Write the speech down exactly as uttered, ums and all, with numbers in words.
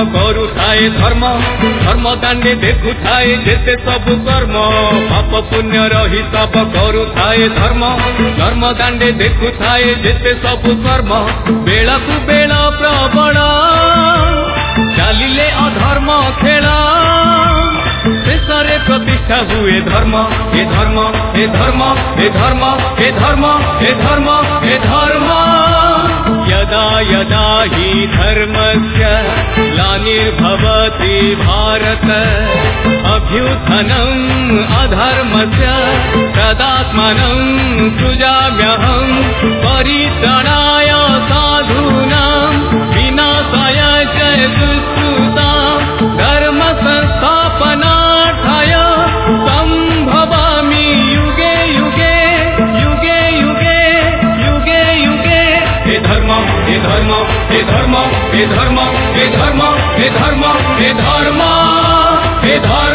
करू थाए धर्म धर्म दांडे देखु थाए जेते सबु कर्म पाप पुण्य हिसाब करू थाए धर्म धर्म दांडे देखु थाए जेते सबु कर्म बेला कु बेला प्रबल चालिले अधर्म खेला शेषरे प्रतिष्ठा हुए धर्म हे धर्म हे धर्म हे धर्म हे धर्म हे धर्म हे धर्म यदा यदा हि धर्मस्य ग्लानिर्भवति भारत अभ्युत्थनम् अधर्मस्य तदात्मानं सृजाम्यहम् परित्राणाय साधूनां विनाशाय च दुष्कृतां धर्म संस्थापनार्थाय संभवामि युगे युगे युगे युगे युगे युगे हे धर्म हे धर्म हे धर्म हे धर्म हे धर्म हे धर्म हे धर्म हे धर्म